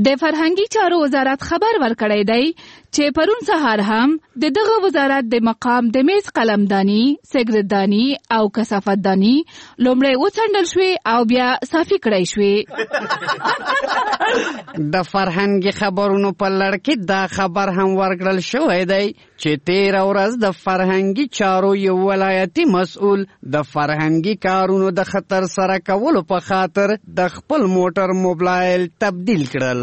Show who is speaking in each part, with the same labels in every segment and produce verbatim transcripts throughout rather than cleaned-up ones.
Speaker 1: د فرهنګي چارو وزارت خبر ورکړی دی چې پرون سهار هم د دغه وزارت د مقام د میز قلمداني، سګرټداني او کثافتداني لومړی وڅنډل شوې او بیا صافي کړی شوې.
Speaker 2: د فرهنګي خبرونو په لړ کې دا خبر هم ورکړل شوی دی چې تېره ورځ د فرهنګي چارو یو ولایتي مسؤل د فرهنګي کارونو د خطر سره کولو په خاطر د خپل موټر موبایل تبدیل کړل.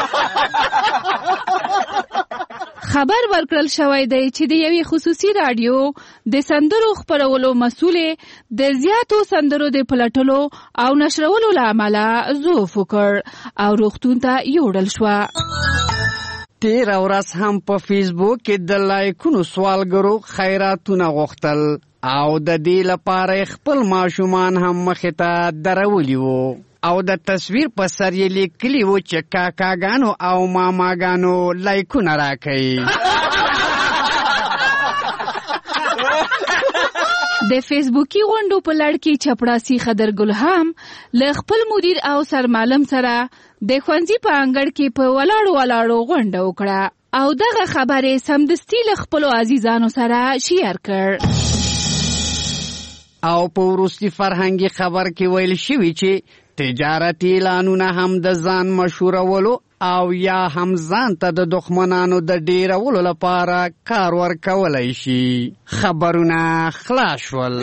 Speaker 1: خبر ورکړل شوی دی چې د یوې خصوصي رادیو د سندرو خپرولو مسؤلې د زیاتو سندرو د پلټلو او نشرولو له امله ضعف وکړ او روغتون ته یوړل شوه.
Speaker 2: تېره ورځ هم په فیسبوک کې د لایکونو سوالګرو خیراتونه غوښتل او د دې لپاره خپل ماشومان هم مخې ته درولي وو او د تصویر په سر یې لیکلي وو چې کاکاګانو او ماماګانو لایکونه راکوي.
Speaker 1: د فیسبوکي غونډو په لړ کې چپړاسي خضرګل هم له خپل مدیر او سرمعلم سره د ښوونځي په انګړ کې په ولاړو ولاړو غونډه وکړه او دغه خبرې سمدستي له خپلو عزیزانو سره شیر کړ.
Speaker 2: او په وروستي فرهنګي خبر کې ویل شوي چې تجارتي اعلانونه هم د ځان مشهورولو او یا هم ځان ته د دښمنانو د ډیرولو لپاره کار ورکولی شي. خبرونه خلاص شول.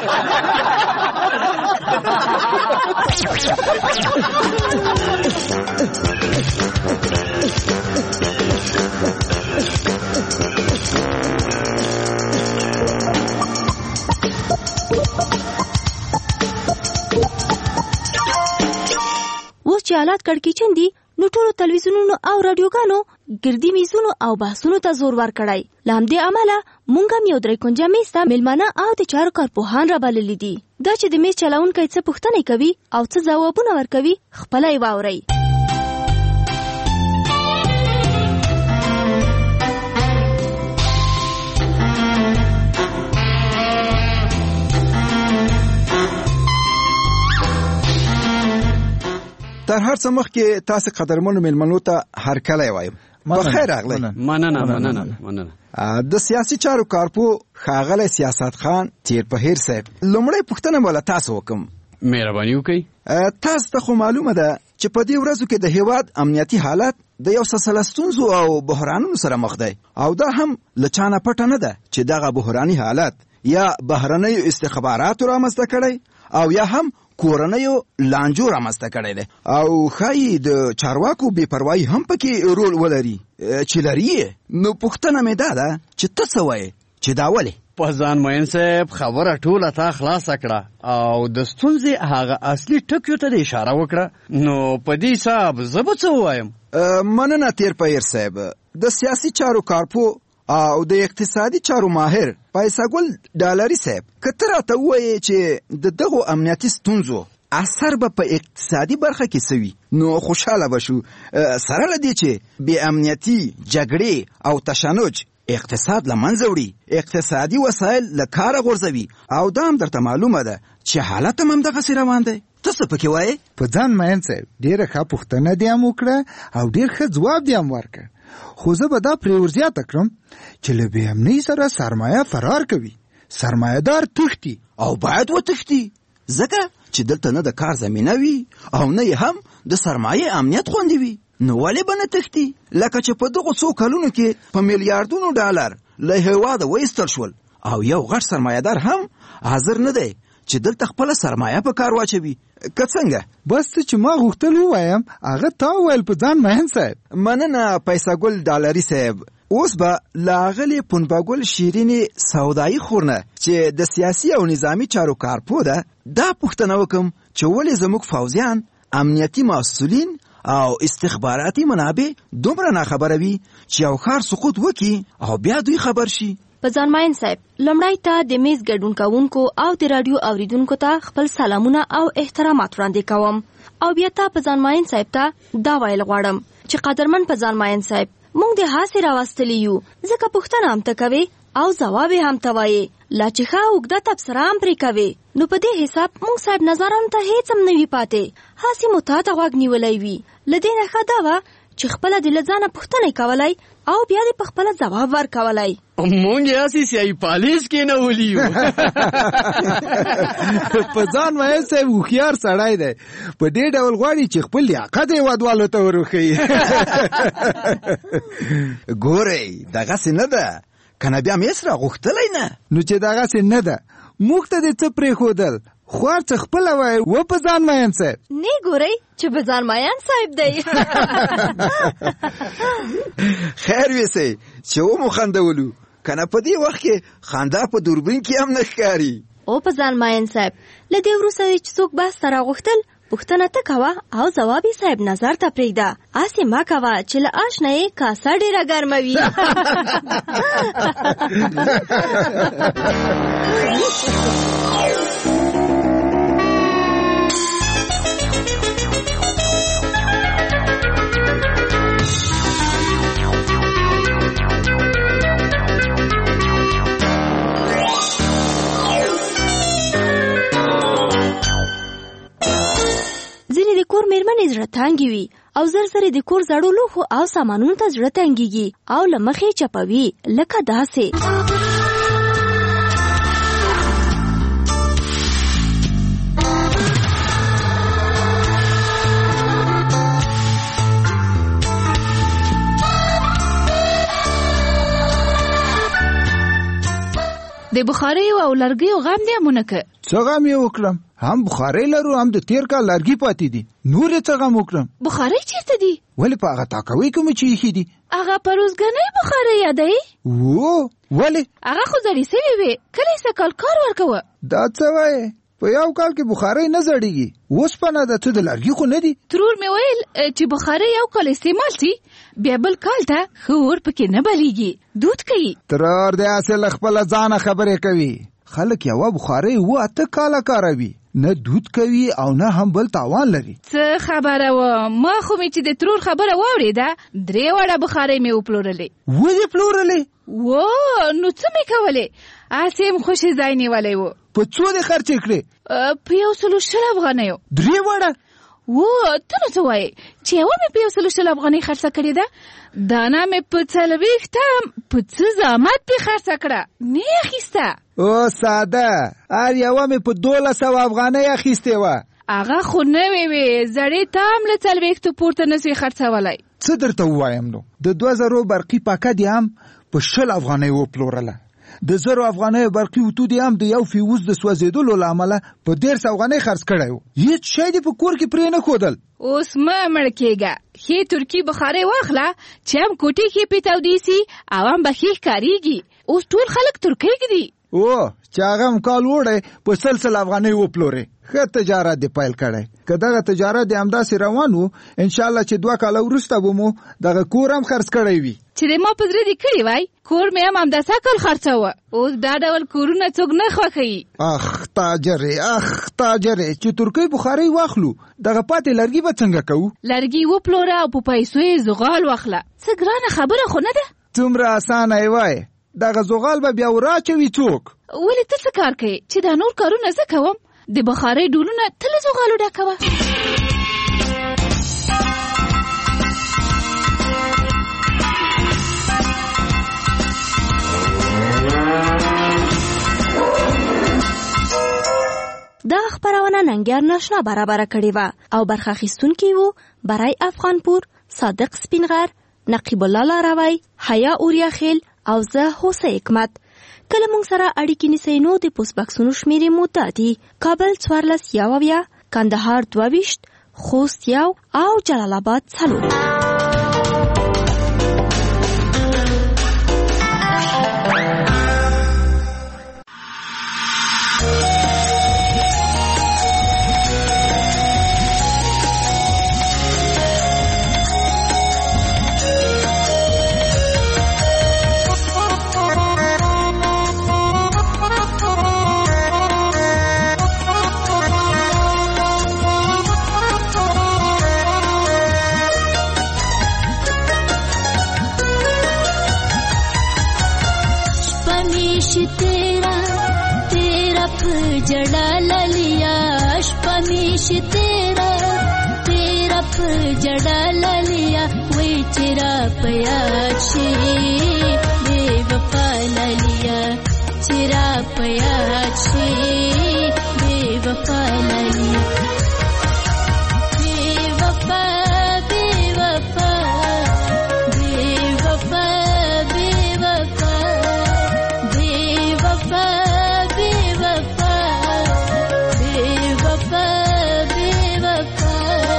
Speaker 3: اوس چې حالات کړکېچن دي نو ټولو تلویزیونونو او رادیوګانو ګردي میزونو او بحثونو ته زور ورکړی. له همدې امله موږ هم یو درې کونجه میز ته میلمانه او د چارو کارپوهان رابللي دي. دا چې د میز چلونکی څه پوښتنې کوي او څه ځوابونه ورکوي خپله یې واورئ.
Speaker 4: تر هر څه مخکې تاسو قدرمنو میلمنو ته هرکلی وایم. بخیر راغلی.
Speaker 2: مننه مننه مننه.
Speaker 4: د سیاسي چارو کارپو ښاغلی سیاست خان تیرپهیر صاحب، لومړی پوښتنه به له تاسو وکړم.
Speaker 2: مهرباني وکړئ.
Speaker 4: تاسو ته خو معلومه ده چې په دې ورځو کې د هیواد امنیتي حالت د یو سلسله ستونزو او بحرانونو سره مخ دی او دا هم له چا نه پټه نه ده چې دغه بحراني حالت یا بهرنیو استخباراتو رامنځته کړی او یا هم کورنیو لانجو رامنځته کړی دی او ښایي د چارواکو بې پروایي هم پکې رول ولري چې لري. نو پوښتنه مې دا ده چې ته څه وایې چې دا ولې؟
Speaker 2: په ځان مین صاحب خبره ټوله تا خلاصه کړه او د ستونزې هغه اصلي ټکیو ته اشاره وکړه. نو په دې حساب زه به څه ووایم؟
Speaker 4: مننه تیرپهیر صاحب. د سیاسي چارو کارپو او د اقتصادي چارو ماهر پیساګل ډالري صاحب، که ته راته ووایې چې د دغو امنیتي ستونزو اثر به په اقتصادي برخه کې څه وي نو خوشحاله به شو، سره له دې چې بې امنیتي، جګړې او تشنج اقتصاد له منځه وړي، اقتصادي وسایل له کاره غورځوي او دا هم درته معلومه ده چې حالت هم همدغسې روان دی. ته څه پکې وایې؟
Speaker 5: په ځان مین صاحب ډېره ښه پوښتنه دې هم وکړه او ډېر ښه ځواب دې هم ورکړ، خو زه به دا پرې ورزیاته کړم چې له بې امنۍ سره سرمایه فرار کوي، سرمایهدار تښتي
Speaker 4: او باید وتښتي، ځکه چې دلته نه د کار زمینه وي او نه یې هم د سرمایې امنیت خوندي وي. نو ولې به نه تښتي؟ لکه چې په دغو څو کلونو کې په میلیاردونو ډالر له هېواده وایستل شول او یو غټ سرمایهدار هم حاضر نه دی چې دلته خپله سرمایه په کار واچوي. که څنګه؟
Speaker 5: بس ته چې ما غوښتل ووایم هغه تا وویل په ځان مهین صاحب.
Speaker 4: مننه پیساګل ډالري صاحب. اوس به له اغلې پنباګل شیرینې سودایي خورنه چې د سیاسي او نظامی چارو کارپو ده دا پوښتنه وکم چې ولې زموږ فوزیان، امنیتي مسؤلین او استخباراتي منابع دومره ناخبره وي چې یو ښار سقوط وکړي او بیا دوی خبر شي.
Speaker 3: په ځان ماین صاحب، لومړی ته د میز ګډون کوونکو او د رادیو اوریدونکو ته خپل سلامونه او احترامات وړاندې کوم او بیا ته په ځان ماین صاحب ته دا ویل غواړم چې قدرمن په ځان ماین صاحب، موږ د هاسې راوستلی یو ځکه پوښتنه هم ته کوې او ځواب یې هم ته وایې، لا چې ښه اوږده تبصره هم پرې کوې. نو په دې حساب موږ صاحب نظرانو ته هیڅ هم نه وي پاتې، هاسې مو تا ته غوږ نیولی وي. له دې نه ښه دا وه چې خپله د له ځانه پوښتنې کولای او بیا دې په خپله ځواب ورکولای.
Speaker 2: مونږ یاسې سیاهي پالیس کېنولي یو.
Speaker 5: په ځان وایي صاحب هوښیار سړی دی، په دې ډول غواړي چې خپل لیاقت هېوادوالو ته وروښیي.
Speaker 4: ګورئ دغسې نه ده، که نه بیا مېس راغوښتلی نه.
Speaker 5: نو چې دغسې نه ده موږ ته دې څه پرېښودل؟ خوار څه خپله وایي و په ځان مین صاحب.
Speaker 3: نه ګورئ چې په ځان مین صاحب دی.
Speaker 4: خیر ویسئ چې ومو خندولو، که نه په دې وخت کې خندا په دوربین کې هم نه ښکاري.
Speaker 3: او په ځان مین صاحب له دې وروسته چې څوک بحث ته راغوښتل پوښتنه ته کوه او ځواب یې صاحب نظر ته پرېږده. هسې مه کوه چې له اش نه یې کاسه ډېره ګرمه وي. ځینې د کور مېرمنې زړه تانګې وي او زر زر د کور زړو لوښو او سامانونو ته زړه تنګېږي او له مخې چپوي لکه داسې.
Speaker 1: د بخاریو او لرګیو غم دې مونکه.
Speaker 5: څه غم یې وکړم؟ هم بخارۍ لرو هم د تیر کال لرګي پاتې دي، نور یې څه غم وکړم؟
Speaker 1: بخارۍ چیرته دي؟
Speaker 5: ولې په هغه تاکوي کې مې چې ایښي دي؟
Speaker 1: هغه پروزګنۍ بخارۍ یادوي؟
Speaker 5: وو ولې؟
Speaker 1: هغه خو زړې سوې وې، کله یې سږ کال کار ورکوه.
Speaker 5: دا څه وایې؟ په یو کال کې بخارۍ نه زړېږي، اوسپنه ده، څه د لرګي خو نه دي.
Speaker 1: ترور مې ویل چې بخارۍ یو کال استعمال سي بیا بل کال ته ښه اور پکې نه بلیږي، دود کوي.
Speaker 5: ترور دې هسې له خپله ځانه خبرې کوي. خلک یوه بخارۍ اوه اته کاله کاروي، نه دود کوي او نه هم بل تاوان لري.
Speaker 1: څه خبره وه؟ ما خو مې چې د ترور خبره واورېده درې وړه بخارۍ مې وپلورلې.
Speaker 5: ولې پلورلې؟
Speaker 1: و نو څه مې کولې؟ هسې م خوشې ځای نیولی و.
Speaker 5: په څو دې خرچې کړې؟
Speaker 1: په یو سلو شل افغانیو.
Speaker 5: درې وړه؟
Speaker 1: و ته نو څه وایې چې یوه مې په یو سلو شل افغانۍ خرڅه کړې ده، دانه مې په څلوېښته په څه زحمت پې خرڅه کړه، نه یې اخیسته.
Speaker 5: او ساده، هر یوه مې په دولس سوه افغانۍ اخیستې وه.
Speaker 1: هغه خو نوې وې، زړې ته هم له څلوېښتو پورته نسوې خرڅولی.
Speaker 5: څه درته ووایم نو، د دوه زرو برقي پاکه دې هم په شل افغانۍ وپلورله، د زرو افغانیو برقي وتو دې هم د یو فیوز د سوځېدلو له امله په دېرش افغانۍ خرڅ کړی و. هېڅ شی دې په کور کې پرې نه ښودل.
Speaker 1: اوس مه مړ کېږه، ښې ترکي بخارۍ واخله چې هم کوټې کې پې تودېسي او هم به ښې ښکارېږي. اوس ټول خلک ترکۍ ږدي.
Speaker 5: او چې هغه هم کال وړی په سل سل افغانۍ وپلورې. ښه تجارت دې پیل کړی. که دغه تجارت دې همداسې روان و انشاءالله چې دوه کاله وروسته به مو دغه کور هم خرڅ کړی وي.
Speaker 1: چې د ما په زړه دې کړي وای کور مې هم همداسې کال خرڅوه. اوس دا ډول کورونه څوک نه خوښوي.
Speaker 5: اخ تاجرې اخ تاجرې، چې ترکۍ بخارۍ واخلو دغه پاتې لرګي به څنګه کوو؟
Speaker 1: لرګي وپلوره او په پیسو یې زغال واخله. څه ګرانه خبره خو نه ده.
Speaker 5: څومره اسانه یې وایې، دغه زغال به بیا وراچوي څوک؟
Speaker 1: ولې ته څه کار کوې چې دا نور کارونه زه کوم؟ د بخارۍ ډولونه ته له زغالو ډکوه.
Speaker 3: دا خبرونه ننګیار ناشنا برابر کړې وه او برخه اخیستونکي وو برای افغانپور، صادق سپینغر، نقیب الله لاروی، حیا اوریاخیل او زه هوسه حکمت. کله مونږ سره اړیکې نیسئ نو د پوسټ بکسونو شمیرې مو دا دي: کابل څوارلس یو اویا، کندهار دوه ویشت، خوست یو او جلال آباد څلور.
Speaker 6: जड़ा ललिया अशपमीश तेरा तेरा जड़ा ललिया वे پیاد شي بے وفا لالیا چرا پیاد شي بے وفا لالیا بے وفا بے وفا بے وفا بے وفا بے وفا بے وفا بے وفا بے وفا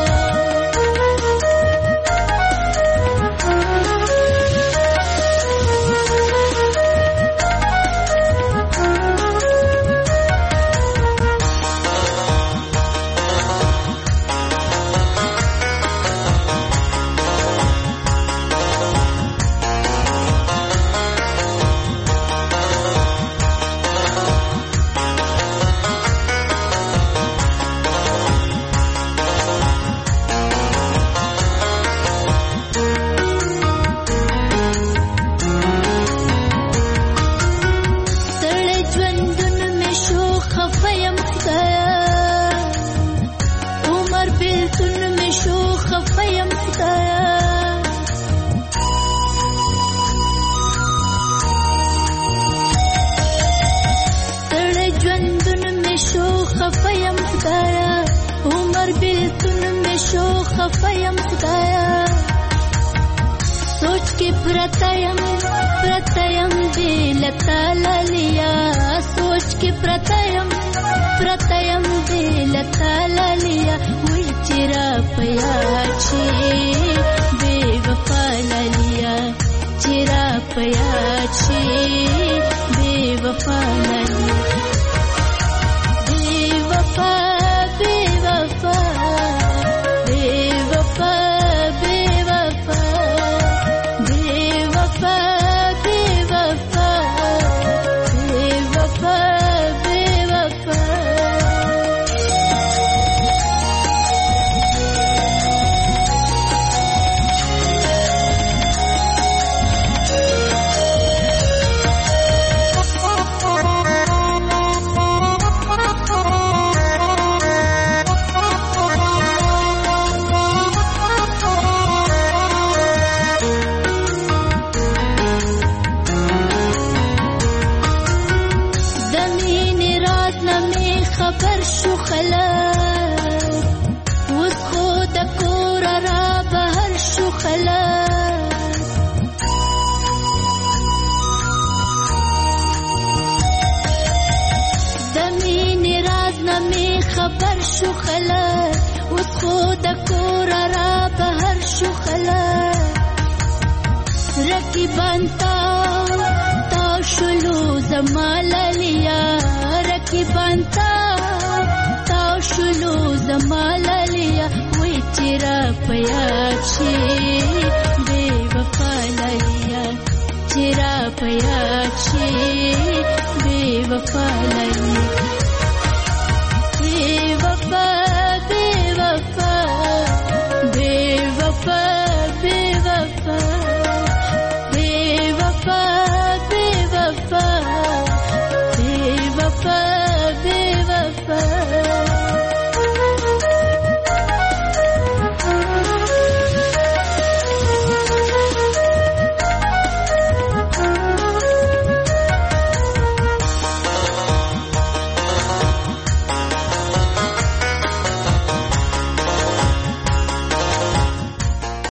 Speaker 6: خفایم خدایا سوچ کے پرتایم پرتایم دل تالالیا سوچ کے پرتایم پرتایم دل تالالیا وی چرا پیاچی بے وفا لالیا چرا پیاچی بے وفا لالیا بے وفا بے وفا خبر شو خلک اوس خو د کور را بهر شو خلک د مینې راز نه مې خبر شو خلک اوس خو د کور را بهر شو خلک رقیبان تا تا شلو زما لالیا رقیبان تا شلو زما لالیا وی چرا پیاچی بے وفا لالیا چرا پیاچی بے وفا لالیا